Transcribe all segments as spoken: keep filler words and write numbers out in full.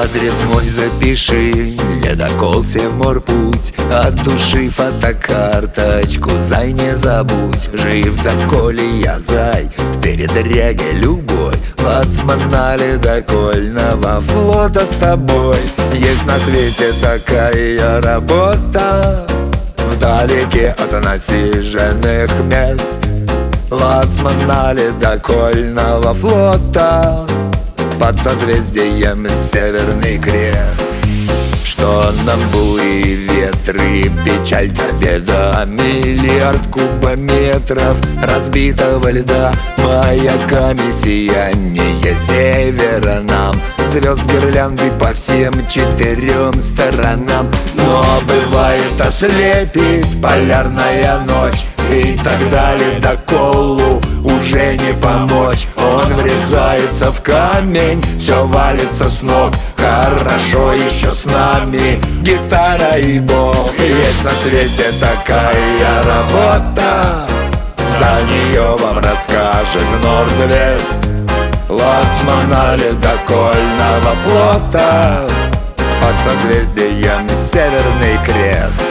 Адрес мой запиши, ледокол Севморпуть. От души фотокарточку, зай, не забудь. Жив доколе я, зай, в передряге любой. Лацман на ледокольного флота с тобой. Есть на свете такая работа, вдалеке от насиженных мест. Лацман на ледокольного флота, под созвездием Северный Крест. Что нам бури, ветры, печаль да беда, миллиард кубометров разбитого льда, маяками сияние севера нам, звезд гирлянды по всем четырем сторонам. Но бывает ослепит полярная ночь, и тогда ледоколу уже не помочь. Он врезается в камень, все валится с ног. Хорошо еще с нами гитара и бог. Есть на свете такая работа, за нее вам расскажет Норд-Вест. Лацман на ледокольного флота, под созвездием Северный Крест.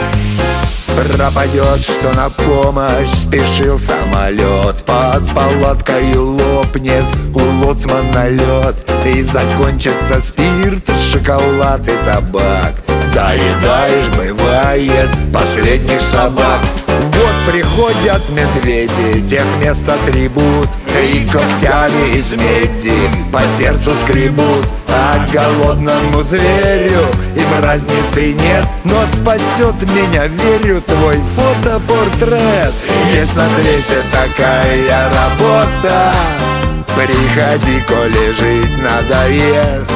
Пропадет, что на помощь спешил самолет, под палаткою лопнет у лоцмана лед, и закончится спирт, шоколад и табак. Доедаешь, бывает, последних собак. Вот приходят медведи, тех мест атрибут, и когтями из меди по сердцу скребут. А голодному зверю им разницы нет, но спасет меня, верю, твой фотопортрет. Есть на свете такая работа, приходи, коли жить надоест.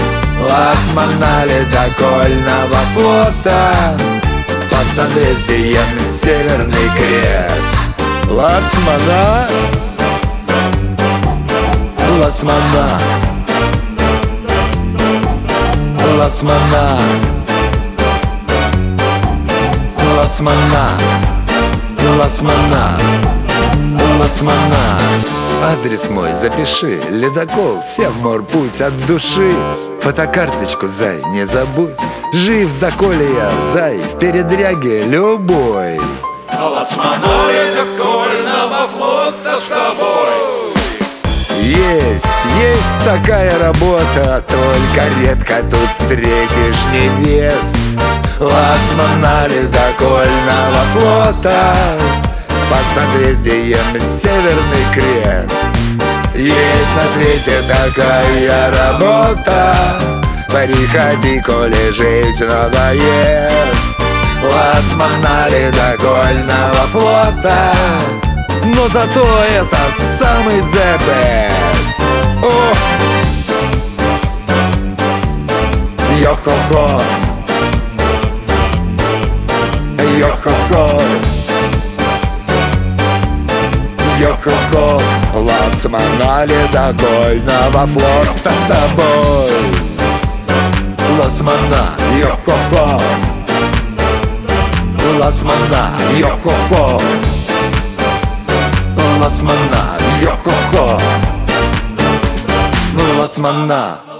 Лацман на ледокольного флота, под созвездием Северный Крест. Лацмана, лацмана, лацмана, лацмана, лацмана, лацмана. Адрес мой запиши, ледокол Севморпуть, от души фотокарточку, зай, не забудь. Жив доколе я, зай, в передряге любой. Лацмана ледокольного флота с тобой. Есть, есть такая работа, только редко тут встретишь невест. Лацман на ледокольного флота, под созвездием Северный Крест. Есть на свете такая работа, приходи, коли жить надоест. Лацман на ледокольного флота, но зато это самый the best. О! Йо-хо-хо, йо-хо-хо, йо-хо-хо. Лацман на ледокольного флота с тобой. Лацмана, йо-хо-хо, лацмана, йо-хо-хо, лацмана, йо-хо-хо, лацмана.